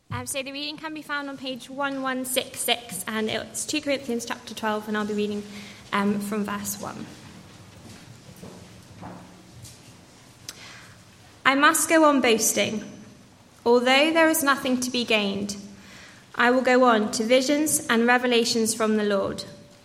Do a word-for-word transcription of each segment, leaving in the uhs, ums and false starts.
Um, so the reading can be found on page eleven sixty-six, and it's Second Corinthians chapter twelve, and I'll be reading um, from verse one. I must go on boasting. Although there is nothing to be gained, I will go on to visions and revelations from the Lord.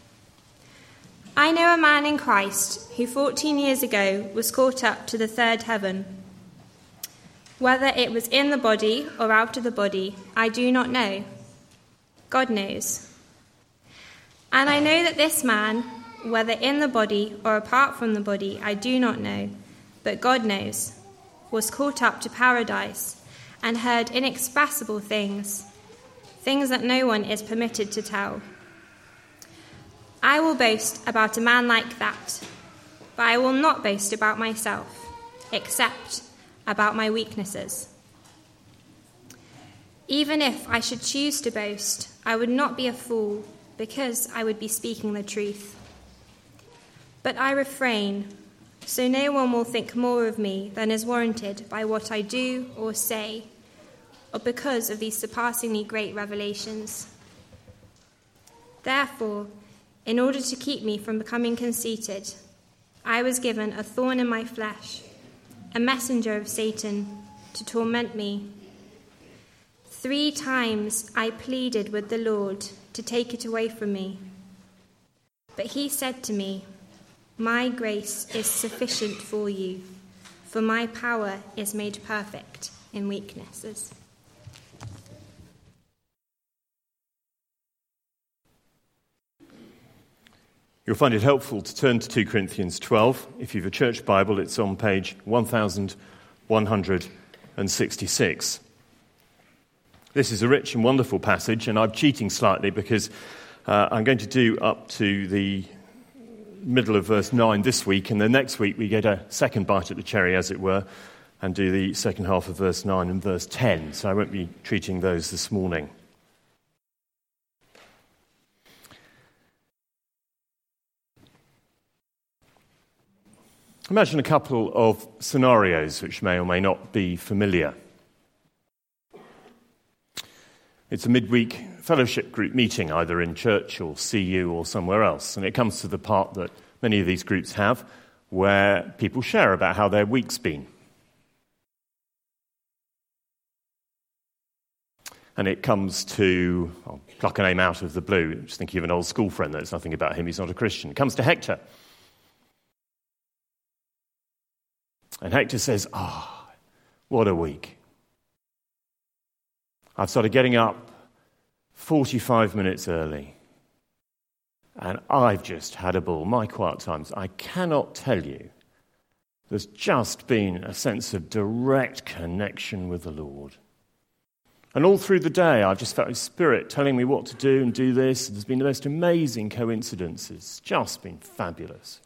I know a man in Christ who fourteen years ago was caught up to the third heaven. Whether it was in the body or out of the body, I do not know. God knows. And I know that this man, whether in the body or apart from the body, I do not know, but God knows, was caught up to paradise and heard inexpressible things, things that no one is permitted to tell. I will boast about a man like that, but I will not boast about myself, except about my weaknesses. Even if I should choose to boast, I would not be a fool, because I would be speaking the truth. But I refrain, so no one will think more of me than is warranted by what I do or say, or because of these surpassingly great revelations. Therefore, in order to keep me from becoming conceited, I was given a thorn in my flesh, a messenger of Satan to torment me. Three times I pleaded with the Lord to take it away from me. But he said to me, "My grace is sufficient for you, for my power is made perfect in weaknesses." You'll find it helpful to turn to Second Corinthians twelve. If you have a church Bible, it's on page eleven sixty-six. This is a rich and wonderful passage, and I'm cheating slightly because uh, I'm going to do up to the middle of verse nine this week, and then next week we get a second bite at the cherry, as it were, and do the second half of verse nine and verse ten, so I won't be treating those this morning. Imagine a couple of scenarios which may or may not be familiar. It's a midweek fellowship group meeting, either in church or C U or somewhere else, and it comes to the part that many of these groups have, where people share about how their week's been. And it comes to, I'll pluck a name out of the blue, just thinking of an old school friend, there's nothing about him, he's not a Christian. It comes to Hector. And Hector says, ah, oh, what a week. I've started getting up forty-five minutes early, and I've just had a ball. My quiet times, I cannot tell you, there's just been a sense of direct connection with the Lord. And all through the day, I've just felt His Spirit telling me what to do and do this. There's been the most amazing coincidences. It's just been fabulous.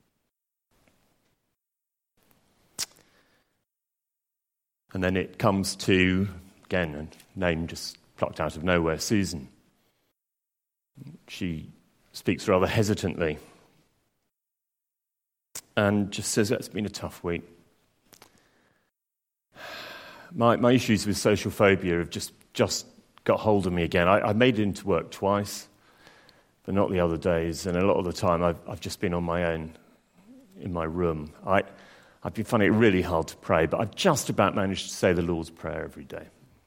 And then it comes to, again, a name just plucked out of nowhere, Susan. She speaks rather hesitantly and just says, it's been a tough week. My my issues with social phobia have just, just got hold of me again. I, I made it into work twice, but not the other days. And a lot of the time I've, I've just been on my own in my room. I... I've been finding it really hard to pray, but I've just about managed to say the Lord's Prayer every day.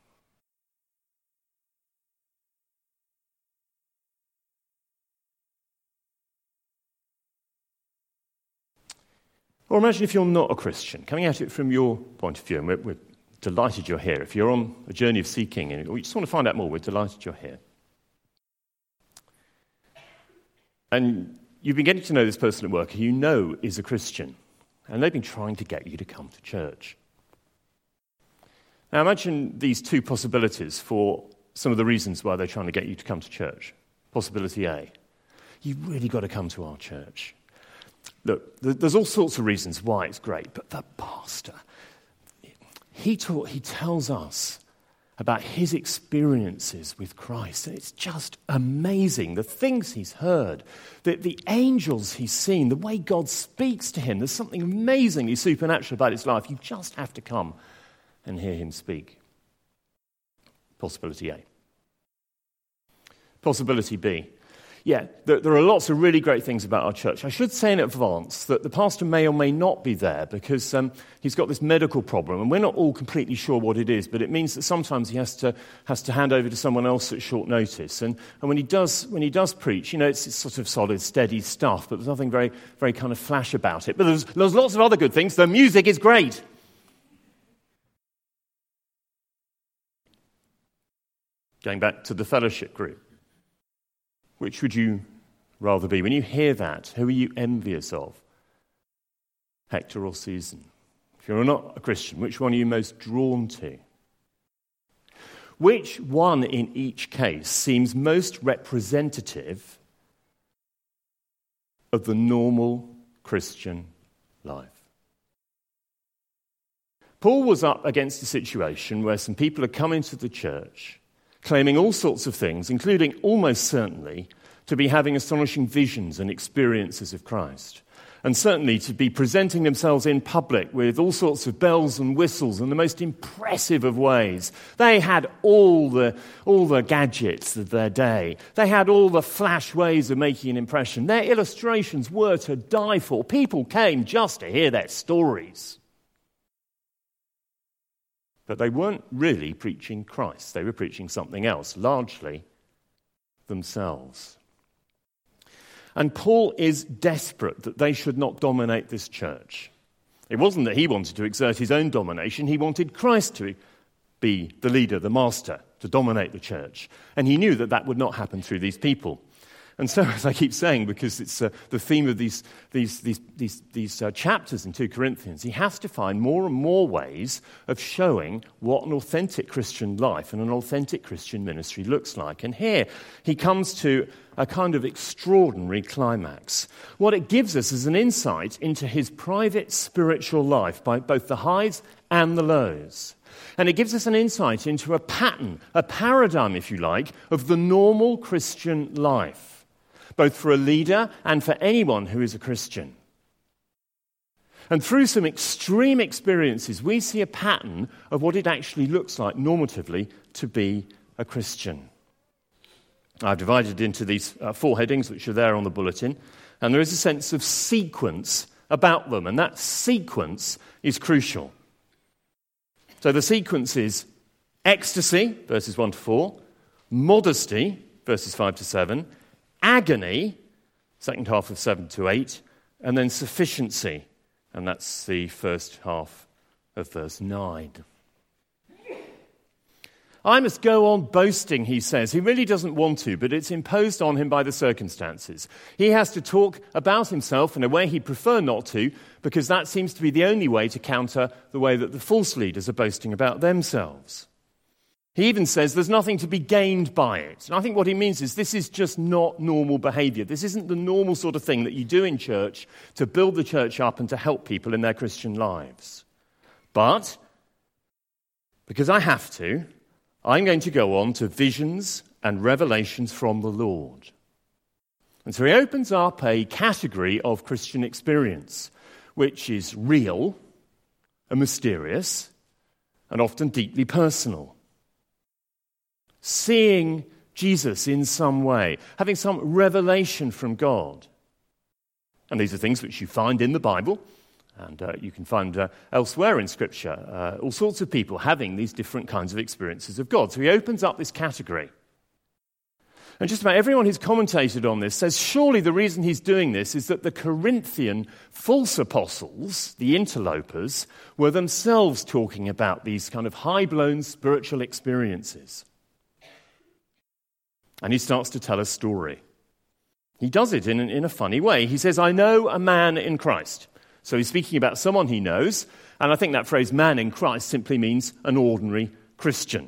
Or imagine if you're not a Christian, coming at it from your point of view, and we're, we're delighted you're here. If you're on a journey of seeking, or you just want to find out more, we're delighted you're here. And you've been getting to know this person at work who you know is a Christian. And they've been trying to get you to come to church. Now imagine these two possibilities for some of the reasons why they're trying to get you to come to church. Possibility A, you've really got to come to our church. Look, there's all sorts of reasons why it's great, but the pastor, he taught, he tells us about his experiences with Christ. And it's just amazing, the things he's heard, the, the angels he's seen, the way God speaks to him. There's something amazingly supernatural about his life. You just have to come and hear him speak. Possibility A. Possibility B. Yeah, there, there are lots of really great things about our church. I should say in advance that the pastor may or may not be there because um, he's got this medical problem, and we're not all completely sure what it is, but it means that sometimes he has to has to hand over to someone else at short notice. And, and when he does when he does preach, you know, it's, it's sort of solid, steady stuff, but there's nothing very very kind of flash about it. But there's, there's lots of other good things. The music is great. Going back to the fellowship group. Which would you rather be? When you hear that, who are you envious of? Hector or Susan? If you're not a Christian, which one are you most drawn to? Which one in each case seems most representative of the normal Christian life? Paul was up against a situation where some people had come into the church claiming all sorts of things, including almost certainly to be having astonishing visions and experiences of Christ, and certainly to be presenting themselves in public with all sorts of bells and whistles in the most impressive of ways. They had all the, all the gadgets of their day. They had all the flash ways of making an impression. Their illustrations were to die for. People came just to hear their stories. But they weren't really preaching Christ. They were preaching something else, largely themselves. And Paul is desperate that they should not dominate this church. It wasn't that he wanted to exert his own domination. He wanted Christ to be the leader, the master, to dominate the church. And he knew that that would not happen through these people. And so, as I keep saying, because it's uh, the theme of these these these these, these uh, chapters in Second Corinthians, he has to find more and more ways of showing what an authentic Christian life and an authentic Christian ministry looks like. And here he comes to a kind of extraordinary climax. What it gives us is an insight into his private spiritual life, by both the highs and the lows. And it gives us an insight into a pattern, a paradigm, if you like, of the normal Christian life, both for a leader and for anyone who is a Christian. And through some extreme experiences, we see a pattern of what it actually looks like normatively to be a Christian. I've divided it into these uh, four headings, which are there on the bulletin, and there is a sense of sequence about them, and that sequence is crucial. So the sequence is ecstasy, verses one to four, modesty, verses five to seven, agony, second half of seven to eight, and then sufficiency, and that's the first half of verse nine. I must go on boasting, he says. He really doesn't want to, but it's imposed on him by the circumstances. He has to talk about himself in a way he'd prefer not to, because that seems to be the only way to counter the way that the false leaders are boasting about themselves. He even says there's nothing to be gained by it. And I think what he means is this is just not normal behavior. This isn't the normal sort of thing that you do in church to build the church up and to help people in their Christian lives. But, because I have to, I'm going to go on to visions and revelations from the Lord. And so he opens up a category of Christian experience, which is real and mysterious and often deeply personal. Seeing Jesus in some way, having some revelation from God. And these are things which you find in the Bible, and uh, you can find uh, elsewhere in Scripture, uh, all sorts of people having these different kinds of experiences of God. So he opens up this category. And just about everyone who's commentated on this says surely the reason he's doing this is that the Corinthian false apostles, the interlopers, were themselves talking about these kind of high-blown spiritual experiences. And he starts to tell a story. He does it in, in a funny way. He says, I know a man in Christ. So he's speaking about someone he knows, and I think that phrase man in Christ simply means an ordinary Christian.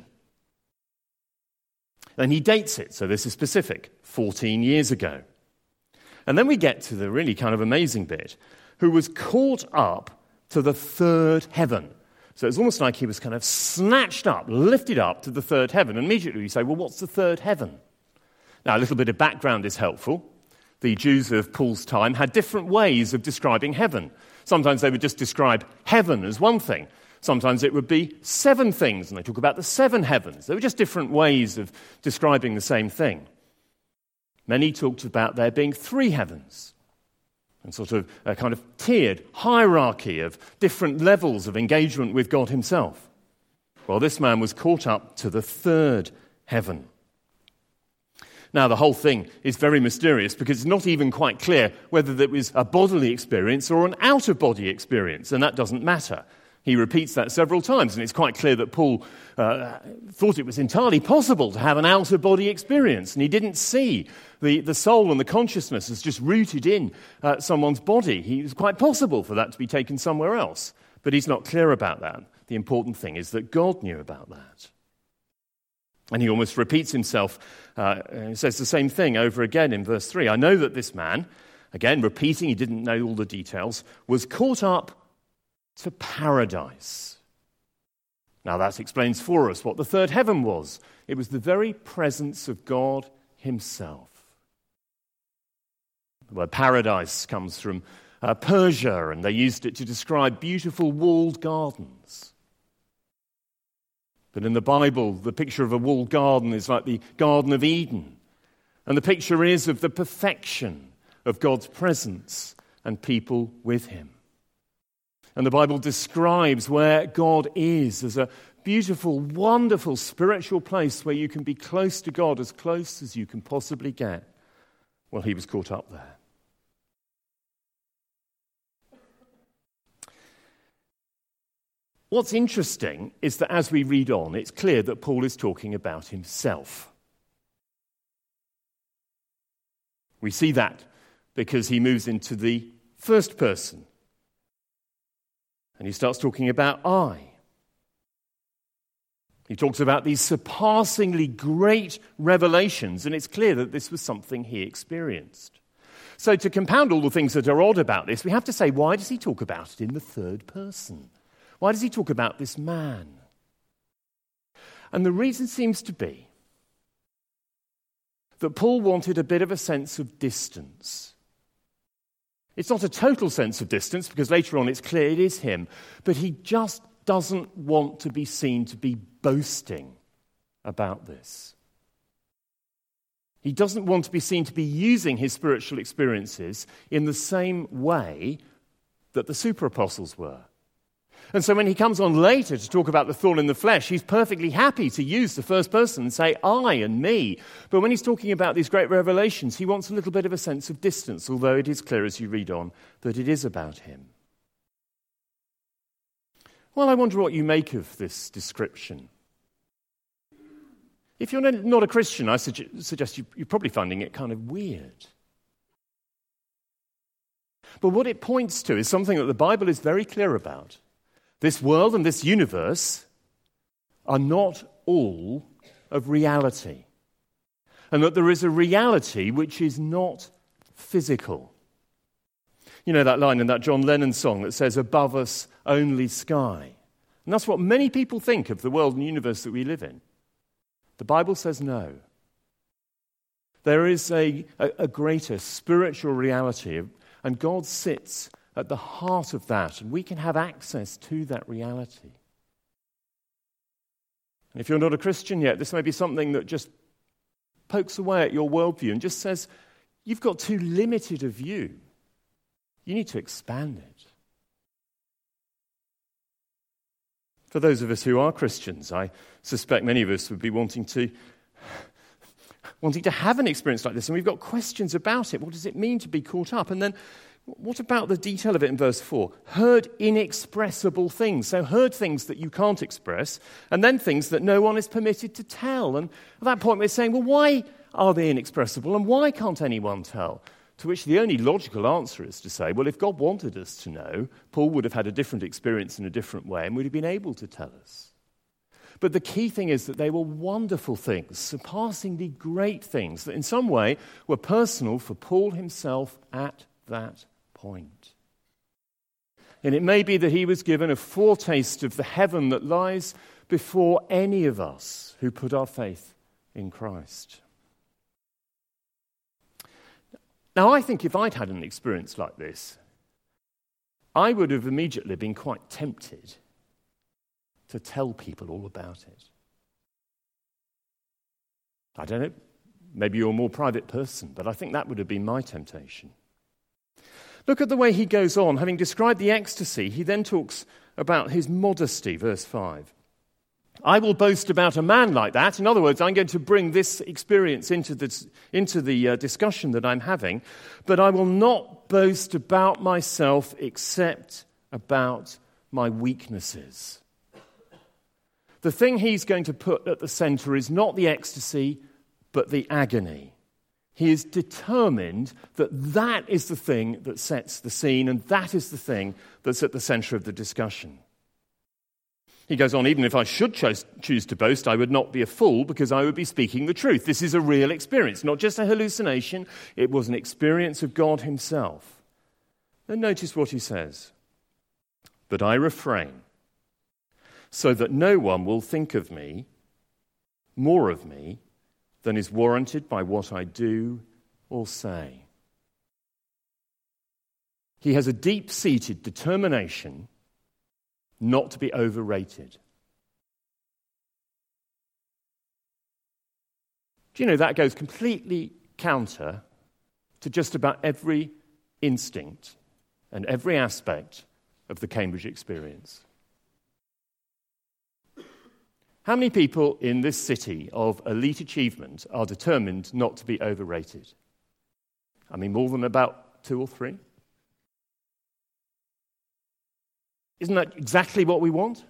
Then he dates it, so this is specific, fourteen years ago. And then we get to the really kind of amazing bit, who was caught up to the third heaven. So it's almost like he was kind of snatched up, lifted up to the third heaven. And immediately you say, well, what's the third heaven? Now, a little bit of background is helpful. The Jews of Paul's time had different ways of describing heaven. Sometimes they would just describe heaven as one thing. Sometimes it would be seven things, and they talk about the seven heavens. They were just different ways of describing the same thing. Many talked about there being three heavens, and sort of a kind of tiered hierarchy of different levels of engagement with God himself. Well, this man was caught up to the third heaven. Now, the whole thing is very mysterious because it's not even quite clear whether that was a bodily experience or an out-of-body experience, and that doesn't matter. He repeats that several times, and it's quite clear that Paul uh, thought it was entirely possible to have an out-of-body experience, and he didn't see the, the soul and the consciousness as just rooted in uh, someone's body. It was quite possible for that to be taken somewhere else, but he's not clear about that. The important thing is that God knew about that. And he almost repeats himself. Uh, he says the same thing over again in verse three. I know that this man, again repeating, he didn't know all the details, was caught up to paradise. Now that explains for us what the third heaven was. It was the very presence of God himself. The word paradise comes from uh, Persia, and they used it to describe beautiful walled gardens. But in the Bible, the picture of a walled garden is like the Garden of Eden. And the picture is of the perfection of God's presence and people with him. And the Bible describes where God is as a beautiful, wonderful spiritual place where you can be close to God, as close as you can possibly get. Well, he was caught up there. What's interesting is that as we read on, it's clear that Paul is talking about himself. We see that because he moves into the first person. And he starts talking about I. He talks about these surpassingly great revelations, and it's clear that this was something he experienced. So to compound all the things that are odd about this, we have to say, why does he talk about it in the third person? Why does he talk about this man? And the reason seems to be that Paul wanted a bit of a sense of distance. It's not a total sense of distance, because later on it's clear it is him, but he just doesn't want to be seen to be boasting about this. He doesn't want to be seen to be using his spiritual experiences in the same way that the super apostles were. And so when he comes on later to talk about the thorn in the flesh, he's perfectly happy to use the first person and say, I and me. But when he's talking about these great revelations, he wants a little bit of a sense of distance, although it is clear as you read on that it is about him. Well, I wonder what you make of this description. If you're not a Christian, I suggest you're probably finding it kind of weird. But what it points to is something that the Bible is very clear about. This world and this universe are not all of reality. And that there is a reality which is not physical. You know that line in that John Lennon song that says, above us only sky. And that's what many people think of the world and universe that we live in. The Bible says no. There is a, a, a greater spiritual reality, and God sits at the heart of that, and we can have access to that reality. And if you're not a Christian yet, this may be something that just pokes away at your worldview and just says, you've got too limited a view. You need to expand it. For those of us who are Christians, I suspect many of us would be wanting to wanting to have an experience like this, and we've got questions about it. What does it mean to be caught up? And then what about the detail of it in verse four? Heard inexpressible things. So heard things that you can't express, and then things that no one is permitted to tell. And at that point we're saying, well, why are they inexpressible, and why can't anyone tell? To which the only logical answer is to say, well, if God wanted us to know, Paul would have had a different experience in a different way and would have been able to tell us. But the key thing is that they were wonderful things, surpassingly great things, that in some way were personal for Paul himself at that point. And it may be that he was given a foretaste of the heaven that lies before any of us who put our faith in Christ. Now, I think if I'd had an experience like this, I would have immediately been quite tempted to tell people all about it. I don't know, maybe you're a more private person, but I think that would have been my temptation. Look at the way he goes on. Having described the ecstasy, he then talks about his modesty, verse five. I will boast about a man like that. In other words, I'm going to bring this experience into, this, into the uh, discussion that I'm having, but I will not boast about myself except about my weaknesses. The thing he's going to put at the center is not the ecstasy, but the agony. He is determined that that is the thing that sets the scene, and that is the thing that's at the center of the discussion. He goes on, even if I should choose, choose to boast, I would not be a fool because I would be speaking the truth. This is a real experience, not just a hallucination. It was an experience of God himself. Then notice what he says. But I refrain, so that no one will think of me, more of me, than is warranted by what I do or say. He has a deep-seated determination not to be overrated. Do you know that goes completely counter to just about every instinct and every aspect of the Cambridge experience? How many people in this city of elite achievement are determined not to be overrated? I mean, more than about two or three? Isn't that exactly what we want?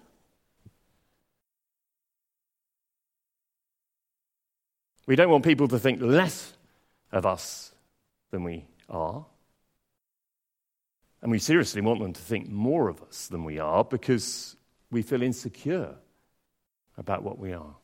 We don't want people to think less of us than we are. And we seriously want them to think more of us than we are because we feel insecure about what we are.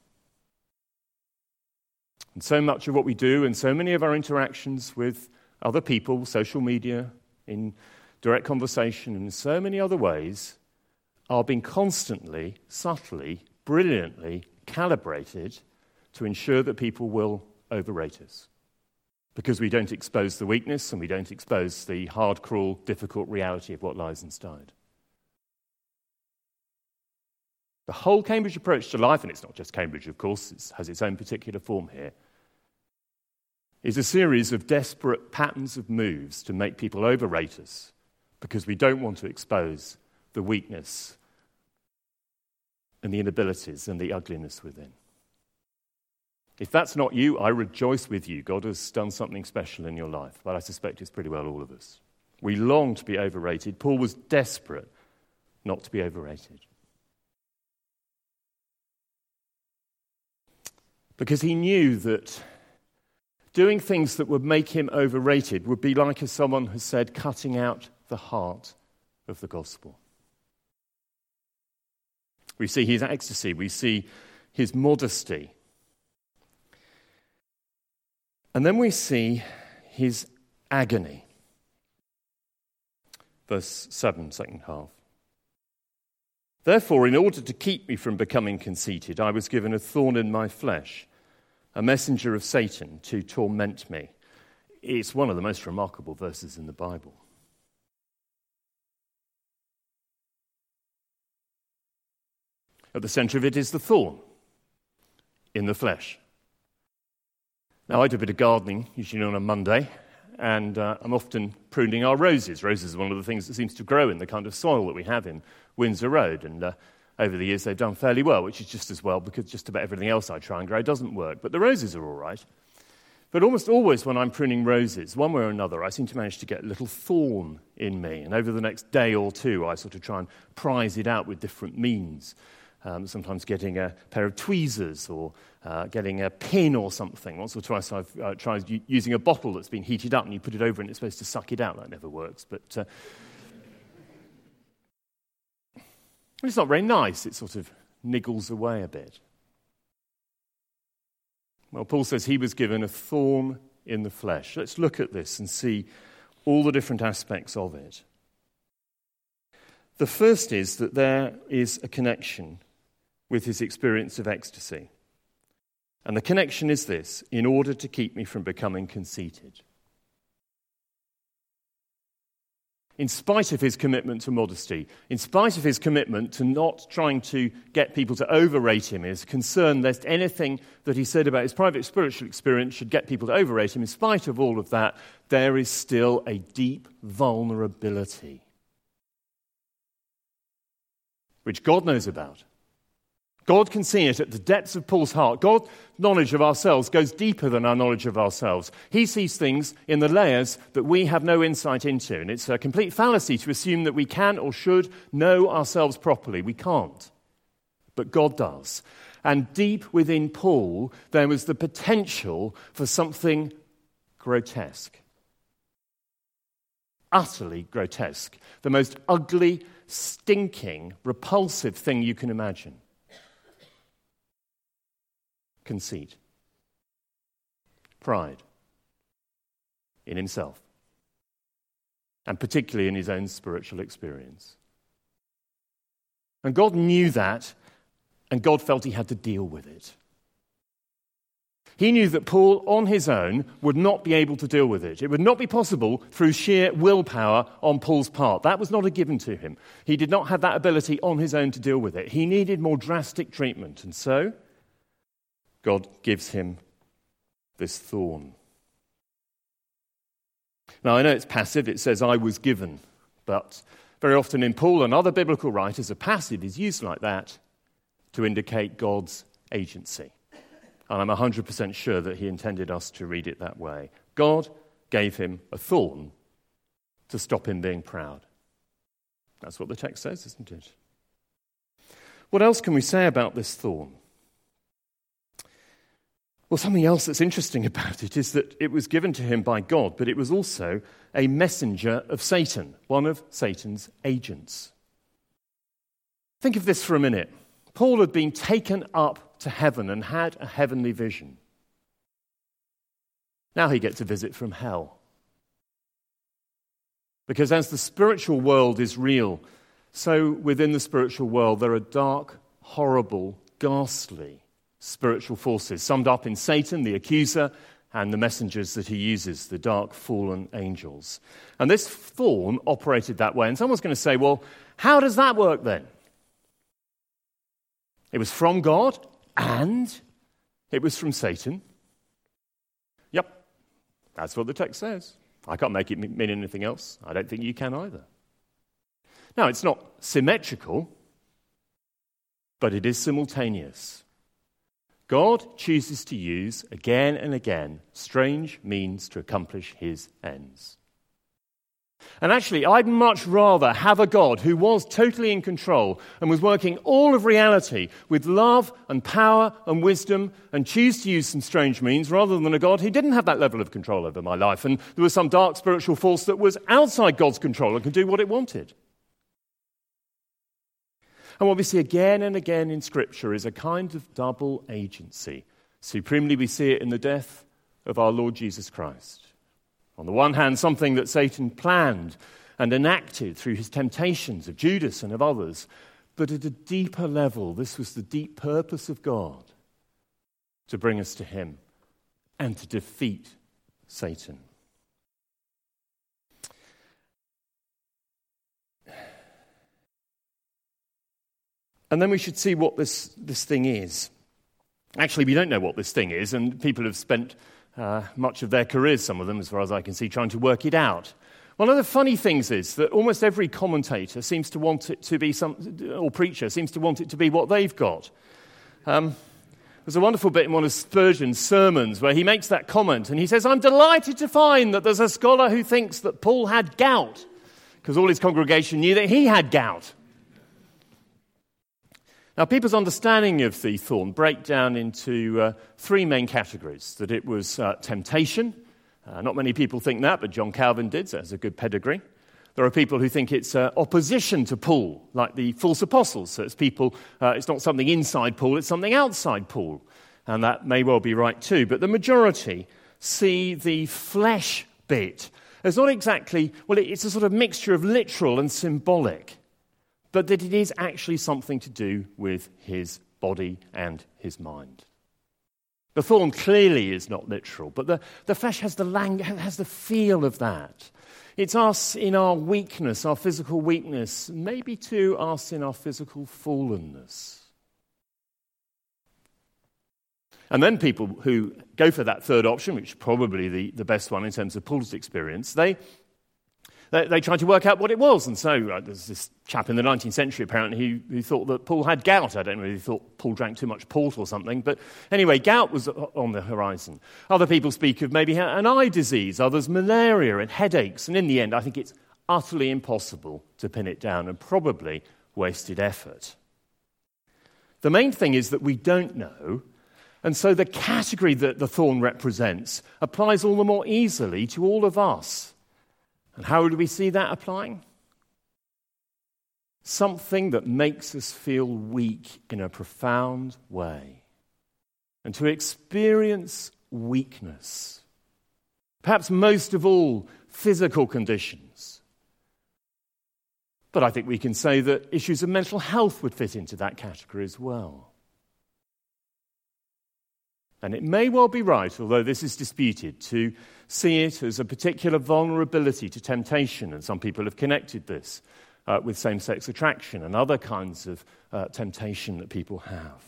And so much of what we do and so many of our interactions with other people, social media, in direct conversation, and in so many other ways, are being constantly, subtly, brilliantly calibrated to ensure that people will overrate us. Because we don't expose the weakness and we don't expose the hard, cruel, difficult reality of what lies inside. The whole Cambridge approach to life, and it's not just Cambridge, of course, it has its own particular form here, is a series of desperate patterns of moves to make people overrate us because we don't want to expose the weakness and the inabilities and the ugliness within. If that's not you, I rejoice with you. God has done something special in your life, but I suspect it's pretty well all of us. We long to be overrated. Paul was desperate not to be overrated. Because he knew that doing things that would make him overrated would be like, as someone has said, cutting out the heart of the gospel. We see his ecstasy, we see his modesty. And then we see his agony. Verse seven, second half. Therefore, in order to keep me from becoming conceited, I was given a thorn in my flesh, a messenger of Satan to torment me. It's one of the most remarkable verses in the Bible. At the center of it is the thorn in the flesh. Now, I do a bit of gardening, usually on a Monday, and uh, I'm often pruning our roses. Roses are one of the things that seems to grow in the kind of soil that we have in Windsor Road, and uh, over the years they've done fairly well, which is just as well because just about everything else I try and grow doesn't work. But the roses are all right. But almost always when I'm pruning roses, one way or another, I seem to manage to get a little thorn in me, and over the next day or two I sort of try and prise it out with different means. Um, sometimes getting a pair of tweezers or uh, getting a pin or something. Once or twice I've uh, tried u- using a bottle that's been heated up and you put it over and it's supposed to suck it out. That never works. But uh, it's not very nice. It sort of niggles away a bit. Well, Paul says he was given a thorn in the flesh. Let's look at this and see all the different aspects of it. The first is that there is a connection with his experience of ecstasy. And the connection is this: in order to keep me from becoming conceited. in spite of his commitment to modesty, in spite of his commitment to not trying to get people to overrate him, his concern lest anything that he said about his private spiritual experience should get people to overrate him, in spite of all of that, there is still a deep vulnerability, which God knows about. God can see it at the depths of Paul's heart. God's knowledge of ourselves goes deeper than our knowledge of ourselves. He sees things in the layers that we have no insight into. And it's a complete fallacy to assume that we can or should know ourselves properly. We can't. But God does. And deep within Paul, there was the potential for something grotesque. Utterly grotesque. The most ugly, stinking, repulsive thing you can imagine. Conceit, pride in himself, and particularly in his own spiritual experience. And God knew that, and God felt he had to deal with it. He knew that Paul, on his own, would not be able to deal with it. It would not be possible through sheer willpower on Paul's part. That was not a given to him. He did not have that ability on his own to deal with it. He needed more drastic treatment, and so God gives him this thorn. Now, I know it's passive. It says, I was given. But very often in Paul and other biblical writers, a passive is used like that to indicate God's agency. And I'm one hundred percent sure that he intended us to read it that way. God gave him a thorn to stop him being proud. That's what the text says, isn't it? What else can we say about this thorn? Well, something else that's interesting about it is that it was given to him by God, but it was also a messenger of Satan, one of Satan's agents. Think of this for a minute. Paul had been taken up to heaven and had a heavenly vision. Now he gets a visit from hell. Because as the spiritual world is real, so within the spiritual world there are dark, horrible, ghastly spiritual forces, summed up in Satan, the accuser, and the messengers that he uses, the dark, fallen angels. And this thorn operated that way. And someone's going to say, well, how does that work then? It was from God, and it was from Satan. Yep, that's what the text says. I can't make it mean anything else. I don't think you can either. Now, it's not symmetrical, but it is simultaneous. God chooses to use, again and again, strange means to accomplish his ends. And actually, I'd much rather have a God who was totally in control and was working all of reality with love and power and wisdom and choose to use some strange means rather than a God who didn't have that level of control over my life and there was some dark spiritual force that was outside God's control and could do what it wanted. And what we see again and again in Scripture is a kind of double agency. Supremely, we see it in the death of our Lord Jesus Christ. On the one hand, something that Satan planned and enacted through his temptations of Judas and of others. But at a deeper level, this was the deep purpose of God to bring us to him and to defeat Satan. And then we should see what this, this thing is. Actually, we don't know what this thing is, and people have spent uh, much of their careers, some of them, as far as I can see, trying to work it out. One of the funny things is that almost every commentator seems to want it to be some, or preacher seems to want it to be what they've got. Um, there's a wonderful bit in one of Spurgeon's sermons where he makes that comment, and he says, I'm delighted to find that there's a scholar who thinks that Paul had gout, because all his congregation knew that he had gout. Now, people's understanding of the thorn break down into uh, three main categories. That it was uh, temptation. Uh, not many people think that, but John Calvin did, so that's a good pedigree. There are people who think it's uh, opposition to Paul, like the false apostles. So it's people, uh, it's not something inside Paul, it's something outside Paul. And that may well be right too. But the majority see the flesh bit as not exactly, well, it's a sort of mixture of literal and symbolic, but that it is actually something to do with his body and his mind. The thorn clearly is not literal, but the, the flesh has the lang- has the feel of that. It's us in our weakness, our physical weakness, maybe too us in our physical fallenness. And then people who go for that third option, which is probably the, the best one in terms of Paul's experience, they, they they try to work out what it was. And so uh, there's this chap in the nineteenth century, apparently, who, who thought that Paul had gout. I don't know if he thought Paul drank too much port or something. But anyway, gout was on the horizon. Other people speak of maybe an eye disease, others malaria and headaches. And in the end, I think it's utterly impossible to pin it down and probably wasted effort. The main thing is that we don't know. And so the category that the thorn represents applies all the more easily to all of us. And how do we see that applying? Something that makes us feel weak in a profound way. And to experience weakness, perhaps most of all, physical conditions. But I think we can say that issues of mental health would fit into that category as well. And it may well be right, although this is disputed, to see it as a particular vulnerability to temptation. And some people have connected this uh, with same-sex attraction and other kinds of uh, temptation that people have.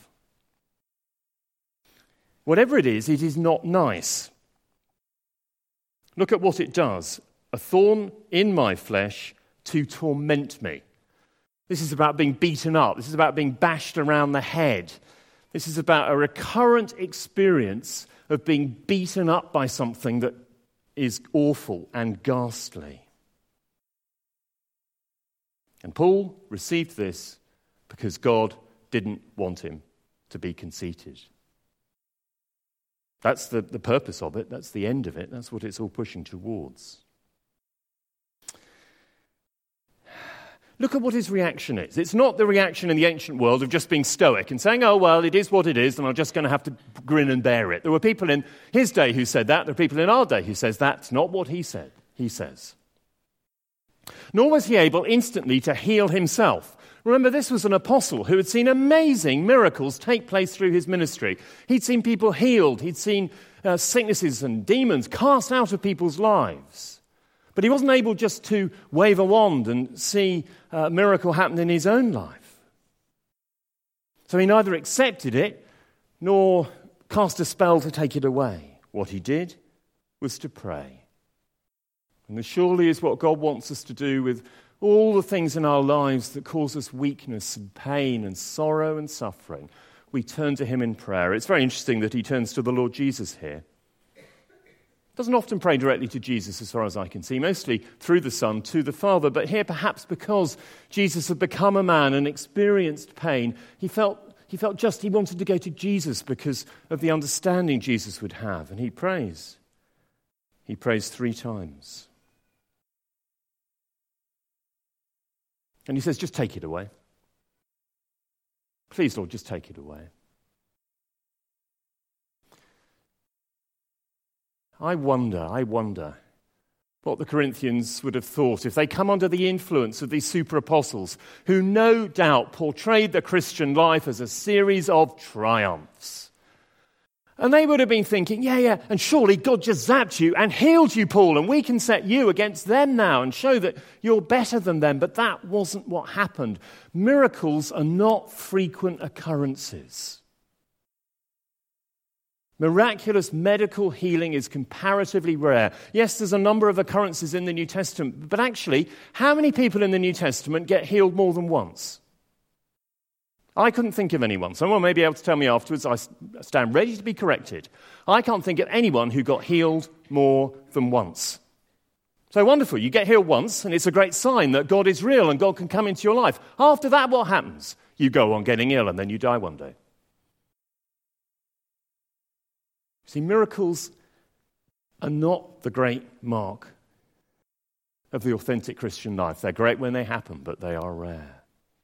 Whatever it is, it is not nice. Look at what it does. A thorn in my flesh to torment me. This is about being beaten up. This is about being bashed around the head. This is about a recurrent experience of being beaten up by something that is awful and ghastly. And Paul received this because God didn't want him to be conceited. That's the, the purpose of it. That's the end of it. That's what it's all pushing towards. Look at what his reaction is. It's not the reaction in the ancient world of just being stoic and saying, oh, well, it is what it is, and I'm just going to have to grin and bear it. There were people in his day who said that. There are people in our day who says that's not what he said. He says. Nor was he able instantly to heal himself. Remember, this was an apostle who had seen amazing miracles take place through his ministry. He'd seen people healed. He'd seen uh, sicknesses and demons cast out of people's lives. But he wasn't able just to wave a wand and see a miracle happen in his own life. So he neither accepted it nor cast a spell to take it away. What he did was to pray. And this surely is what God wants us to do with all the things in our lives that cause us weakness and pain and sorrow and suffering. We turn to him in prayer. It's very interesting that he turns to the Lord Jesus here. Doesn't often pray directly to Jesus as far as I can see, mostly through the Son to the Father. But here, perhaps because Jesus had become a man and experienced pain, he felt he felt just he wanted to go to Jesus because of the understanding Jesus would have. And he prays. He prays three times. And he says, just take it away. Please, Lord, just take it away. I wonder, I wonder what the Corinthians would have thought if they come under the influence of these super apostles who no doubt portrayed the Christian life as a series of triumphs. And they would have been thinking, yeah, yeah, and surely God just zapped you and healed you, Paul, and we can set you against them now and show that you're better than them. But that wasn't what happened. Miracles are not frequent occurrences. Miraculous medical healing is comparatively rare. Yes, there's a number of occurrences in the New Testament, but actually, how many people in the New Testament get healed more than once? I couldn't think of anyone. Someone may be able to tell me afterwards. I stand ready to be corrected. I can't think of anyone who got healed more than once. So wonderful. You get healed once, and it's a great sign that God is real and God can come into your life. After that, what happens? You go on getting ill, and then you die one day. See, miracles are not the great mark of the authentic Christian life. They're great when they happen, but they are rare.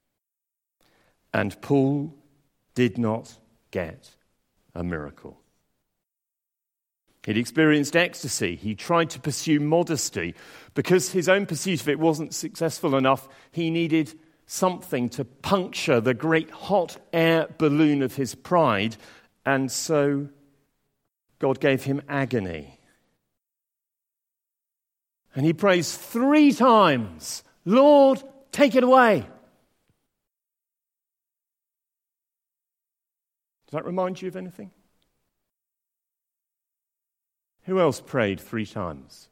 And Paul did not get a miracle. He'd experienced ecstasy. He tried to pursue modesty. Because his own pursuit of it wasn't successful enough, he needed something to puncture the great hot air balloon of his pride. And so God gave him agony. And he prays three times, Lord, take it away. Does that remind you of anything? Who else prayed three times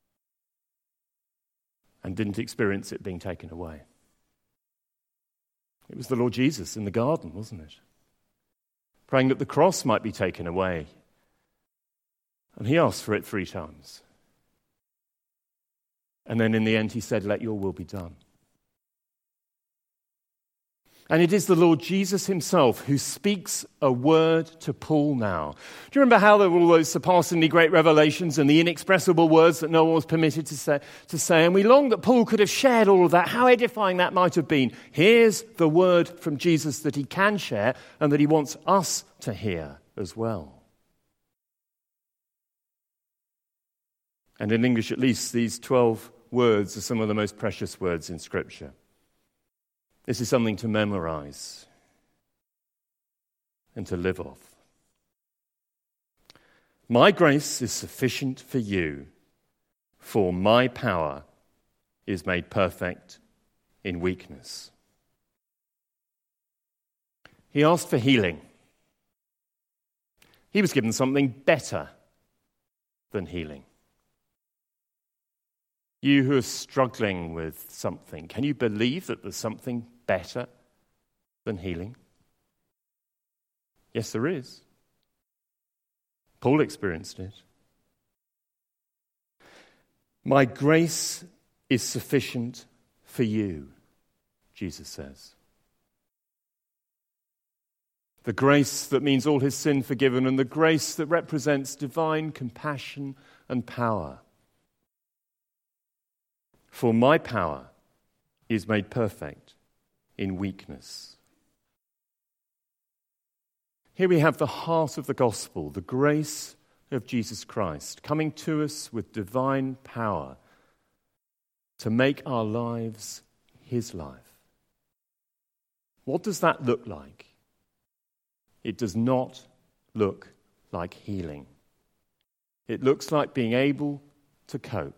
and didn't experience it being taken away? It was the Lord Jesus in the garden, wasn't it? Praying that the cross might be taken away. And he asked for it three times. And then in the end he said, let your will be done. And it is the Lord Jesus himself who speaks a word to Paul now. Do you remember how there were all those surpassingly great revelations and the inexpressible words that no one was permitted to say, to say? And we long that Paul could have shared all of that, how edifying that might have been. Here's the word from Jesus that he can share and that he wants us to hear as well. And in English at least, these twelve words are some of the most precious words in Scripture. This is something to memorize and to live off. My grace is sufficient for you, for my power is made perfect in weakness. He asked for healing. He was given something better than healing. You who are struggling with something, can you believe that there's something better than healing? Yes, there is. Paul experienced it. My grace is sufficient for you, Jesus says. The grace that means all his sin forgiven, and the grace that represents divine compassion and power. For my power is made perfect in weakness. Here we have the heart of the gospel, the grace of Jesus Christ, coming to us with divine power to make our lives his life. What does that look like? It does not look like healing. It looks like being able to cope.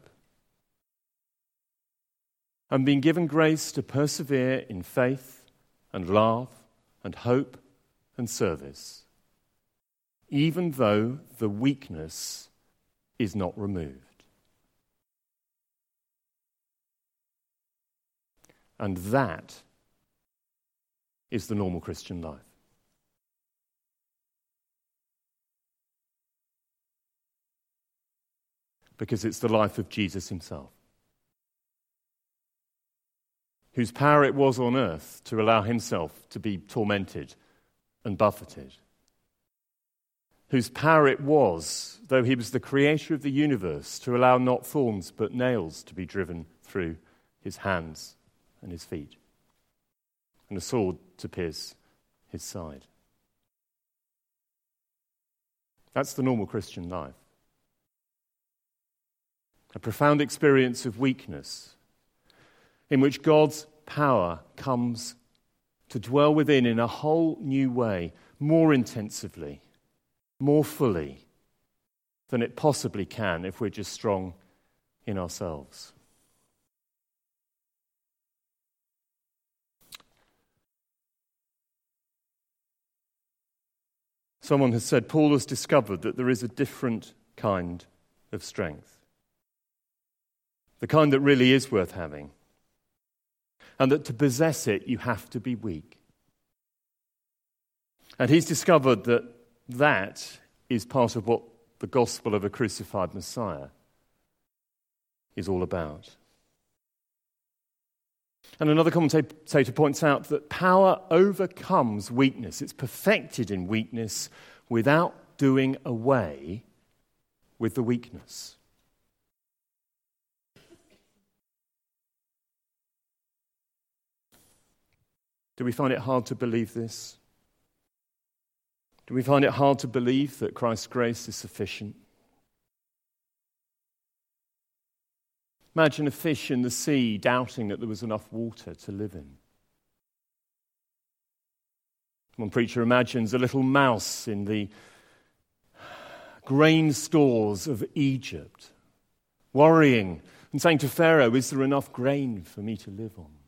And being given grace to persevere in faith and love and hope and service, even though the weakness is not removed. And that is the normal Christian life. Because it's the life of Jesus himself, whose power it was on earth to allow himself to be tormented and buffeted, whose power it was, though he was the creator of the universe, to allow not thorns but nails to be driven through his hands and his feet, and a sword to pierce his side. That's the normal Christian life. A profound experience of weakness, in which God's power comes to dwell within in a whole new way, more intensively, more fully than it possibly can if we're just strong in ourselves. Someone has said Paul has discovered that there is a different kind of strength, the kind that really is worth having. And that to possess it, you have to be weak. And he's discovered that that is part of what the gospel of a crucified Messiah is all about. And another commentator points out that power overcomes weakness. It's perfected in weakness without doing away with the weakness. Do we find it hard to believe this? Do we find it hard to believe that Christ's grace is sufficient? Imagine a fish in the sea doubting that there was enough water to live in. One preacher imagines a little mouse in the grain stores of Egypt, worrying and saying to Pharaoh, is there enough grain for me to live on?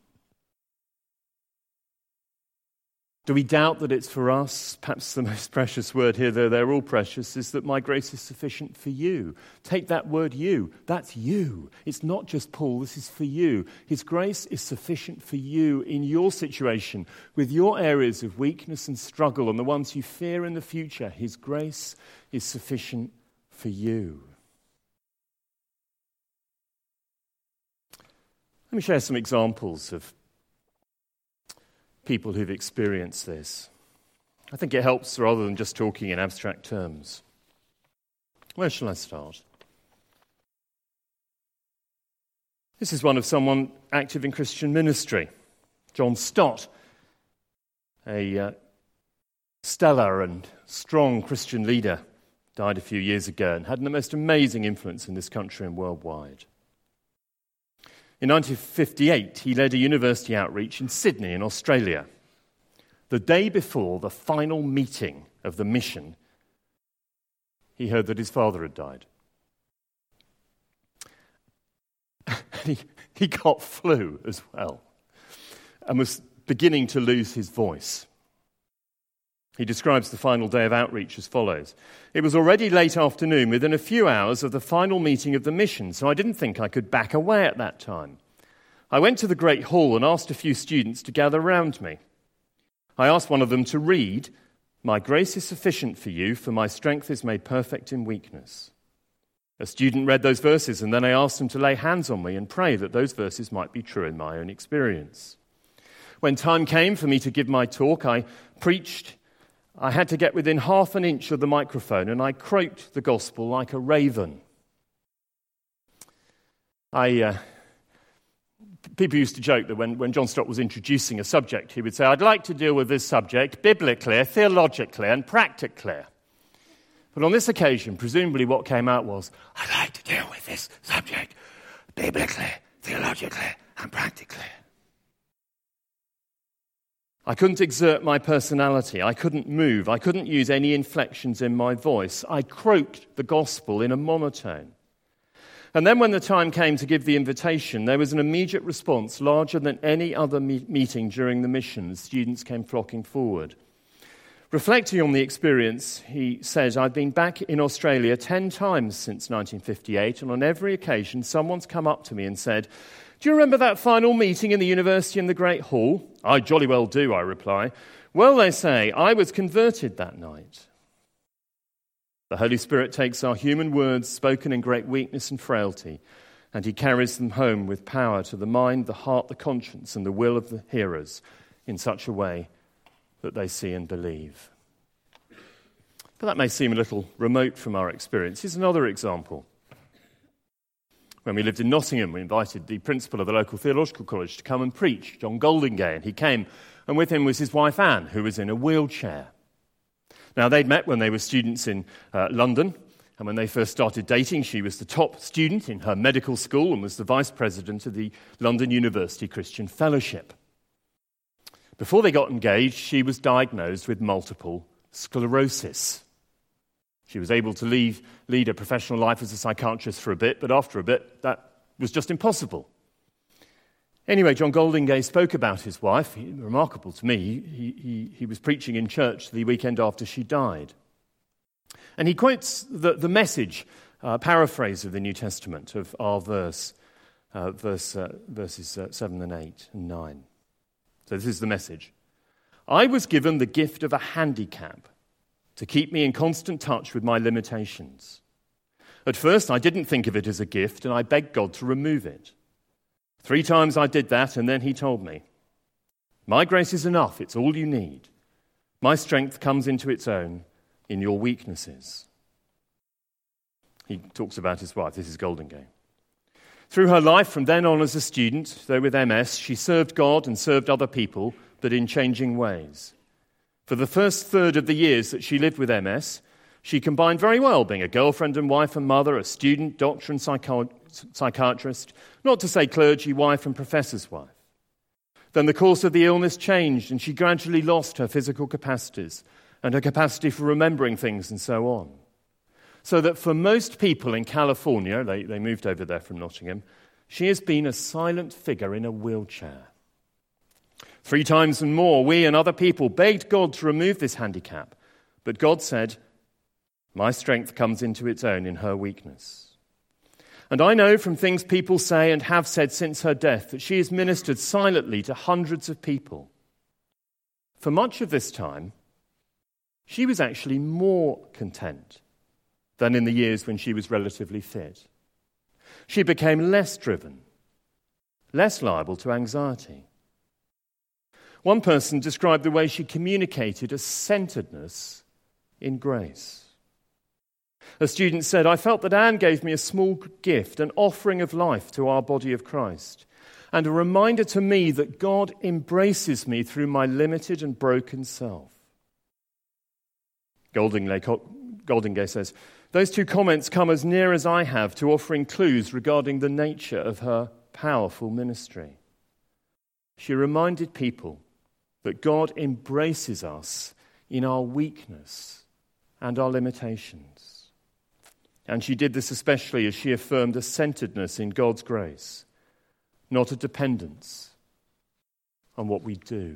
Do we doubt that it's for us? Perhaps the most precious word here, though they're all precious, is that my grace is sufficient for you. Take that word you. That's you. It's not just Paul. This is for you. His grace is sufficient for you in your situation, with your areas of weakness and struggle and the ones you fear in the future. His grace is sufficient for you. Let me share some examples of people who've experienced this. I think it helps rather than just talking in abstract terms. Where shall I start? This is one of someone active in Christian ministry. John Stott, a uh, stellar and strong Christian leader, died a few years ago and had the most amazing influence in this country and worldwide. In nineteen fifty-eight, he led a university outreach in Sydney in Australia. The day before the final meeting of the mission, he heard that his father had died. he, he got flu as well and was beginning to lose his voice. He describes the final day of outreach as follows. It was already late afternoon, within a few hours of the final meeting of the mission, so I didn't think I could back away at that time. I went to the Great Hall and asked a few students to gather round me. I asked one of them to read, "My grace is sufficient for you, for my strength is made perfect in weakness." A student read those verses, and then I asked him to lay hands on me and pray that those verses might be true in my own experience. When time came for me to give my talk, I preached. I had to get within half an inch of the microphone, and I croaked the gospel like a raven. I, uh, people used to joke that when, when John Stott was introducing a subject, he would say, "I'd like to deal with this subject biblically, theologically, and practically." But on this occasion, presumably what came out was, "I'd like to deal with this subject biblically, theologically, and practically." I couldn't exert my personality. I couldn't move. I couldn't use any inflections in my voice. I croaked the gospel in a monotone. And then when the time came to give the invitation, there was an immediate response larger than any other me- meeting during the mission. Students came flocking forward. Reflecting on the experience, he says, "I've been back in Australia ten times since nineteen fifty-eight, and on every occasion someone's come up to me and said, 'Do you remember that final meeting in the university in the Great Hall?' 'I jolly well do,' I reply. 'Well,' they say, 'I was converted that night.'" The Holy Spirit takes our human words spoken in great weakness and frailty, and he carries them home with power to the mind, the heart, the conscience, and the will of the hearers in such a way that they see and believe. But that may seem a little remote from our experience. Here's another example. When we lived in Nottingham, we invited the principal of the local theological college to come and preach, John Goldingay, and he came, and with him was his wife Anne, who was in a wheelchair. Now, they'd met when they were students in uh, London, and when they first started dating, she was the top student in her medical school and was the vice president of the London University Christian Fellowship. Before they got engaged, she was diagnosed with multiple sclerosis. She was able to leave, lead a professional life as a psychiatrist for a bit, but after a bit, that was just impossible. Anyway, John Goldingay spoke about his wife. He, remarkable to me, he, he, he was preaching in church the weekend after she died. And he quotes the, the message, uh, paraphrase of the New Testament of our verse, uh, verse uh, verses uh, seven and eight and nine. So this is the message. "I was given the gift of a handicap to keep me in constant touch with my limitations. At first, I didn't think of it as a gift, and I begged God to remove it. Three times I did that, and then he told me, 'My grace is enough, it's all you need. My strength comes into its own in your weaknesses.'" He talks about his wife. This is Goldingay. "Through her life from then on as a student, though with M S, she served God and served other people, but in changing ways. For the first third of the years that she lived with M S, she combined very well being a girlfriend and wife and mother, a student, doctor and psycho- psychiatrist, not to say clergy, wife and professor's wife. Then the course of the illness changed and she gradually lost her physical capacities and her capacity for remembering things and so on. So that for most people in California, they, they moved over there from Nottingham, she has been a silent figure in a wheelchair. Three times and more, we and other people begged God to remove this handicap. But God said, "My strength comes into its own in her weakness." And I know from things people say and have said since her death that she has ministered silently to hundreds of people. For much of this time, she was actually more content than in the years when she was relatively fit. She became less driven, less liable to anxiety. One person described the way she communicated as centeredness in grace. A student said, "I felt that Anne gave me a small gift, an offering of life to our body of Christ, and a reminder to me that God embraces me through my limited and broken self." Goldingay says, "Those two comments come as near as I have to offering clues regarding the nature of her powerful ministry. She reminded people that God embraces us in our weakness and our limitations. And she did this especially as she affirmed a centeredness in God's grace, not a dependence on what we do."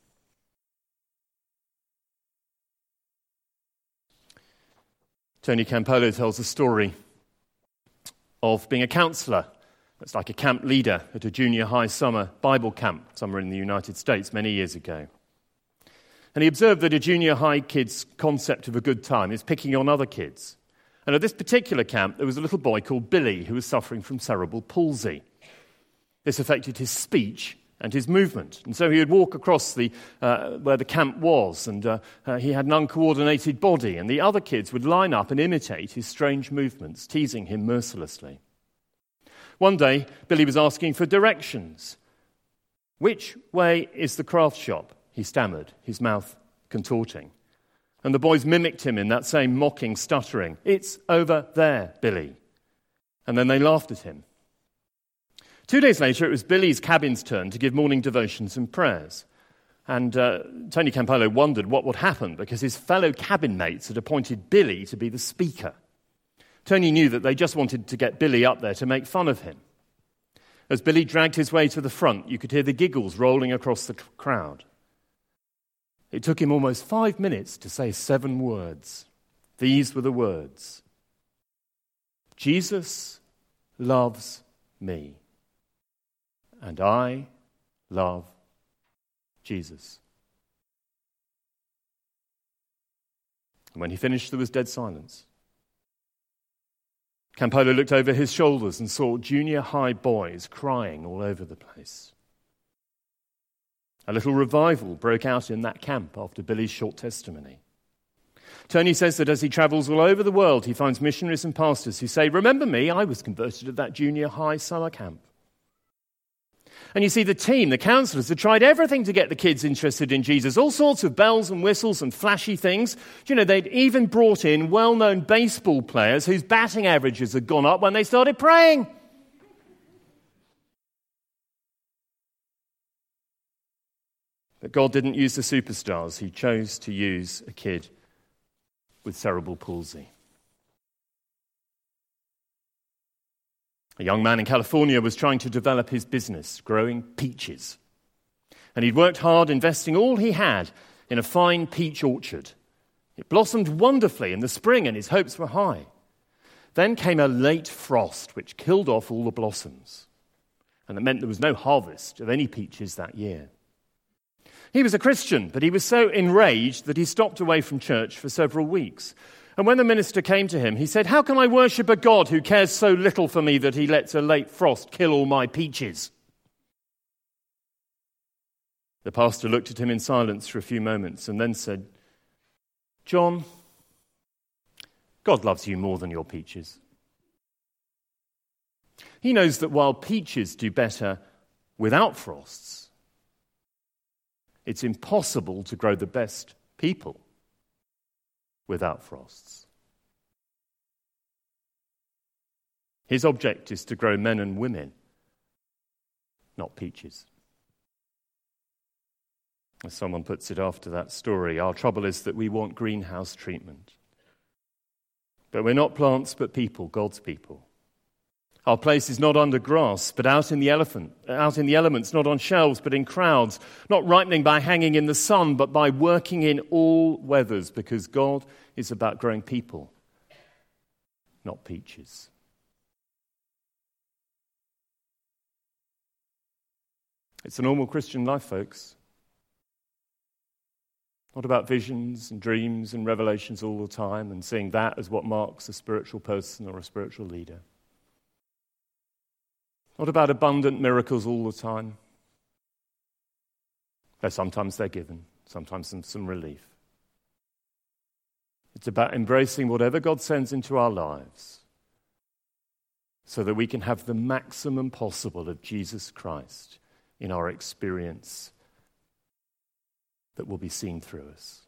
Tony Campolo tells a story of being a counsellor. That's like a camp leader at a junior high summer Bible camp somewhere in the United States many years ago. And he observed that a junior high kid's concept of a good time is picking on other kids. And at this particular camp, there was a little boy called Billy who was suffering from cerebral palsy. This affected his speech and his movement. And so he would walk across the uh, where the camp was, and uh, uh, he had an uncoordinated body, and the other kids would line up and imitate his strange movements, teasing him mercilessly. One day, Billy was asking for directions. "Which way is the craft shop?" he stammered, his mouth contorting. And the boys mimicked him in that same mocking stuttering. "It's over there, Billy." And then they laughed at him. Two days later, it was Billy's cabin's turn to give morning devotions and prayers. And uh, Tony Campolo wondered what would happen because his fellow cabin mates had appointed Billy to be the speaker. Tony knew that they just wanted to get Billy up there to make fun of him. As Billy dragged his way to the front, you could hear the giggles rolling across the crowd. It took him almost five minutes to say seven words. These were the words: "Jesus loves me, and I love Jesus." And when he finished, there was dead silence. Campolo looked over his shoulders and saw junior high boys crying all over the place. A little revival broke out in that camp after Billy's short testimony. Tony says that as he travels all over the world, he finds missionaries and pastors who say, "Remember me, I was converted at that junior high summer camp." And you see, the team, the counselors, had tried everything to get the kids interested in Jesus, all sorts of bells and whistles and flashy things. You know, they'd even brought in well-known baseball players whose batting averages had gone up when they started praying. But God didn't use the superstars. He chose to use a kid with cerebral palsy. A young man in California was trying to develop his business, growing peaches. And he'd worked hard, investing all he had in a fine peach orchard. It blossomed wonderfully in the spring, and his hopes were high. Then came a late frost, which killed off all the blossoms. And it meant there was no harvest of any peaches that year. He was a Christian, but he was so enraged that he stopped away from church for several weeks. And when the minister came to him, he said, "How can I worship a God who cares so little for me that he lets a late frost kill all my peaches?" The pastor looked at him in silence for a few moments and then said, "John, God loves you more than your peaches. He knows that while peaches do better without frosts, it's impossible to grow the best people without frosts. His object is to grow men and women, not peaches." As someone puts it after that story, our trouble is that we want greenhouse treatment. But we're not plants, but people, God's people. Our place is not under grass, but out in the elephant, out in the elements, not on shelves, but in crowds, not ripening by hanging in the sun, but by working in all weathers, because God is about growing people, not peaches. It's a normal Christian life, folks. Not about visions and dreams and revelations all the time and seeing that as what marks a spiritual person or a spiritual leader. Not about abundant miracles all the time. Though sometimes they're given, sometimes some, some relief. It's about embracing whatever God sends into our lives so that we can have the maximum possible of Jesus Christ in our experience that will be seen through us.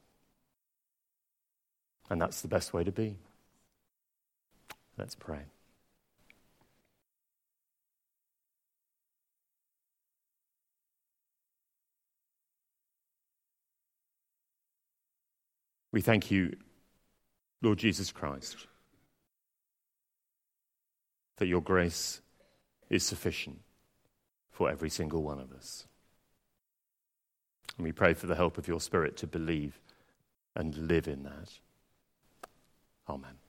And that's the best way to be. Let's pray. We thank you, Lord Jesus Christ, that your grace is sufficient for every single one of us. And we pray for the help of your Spirit to believe and live in that. Amen.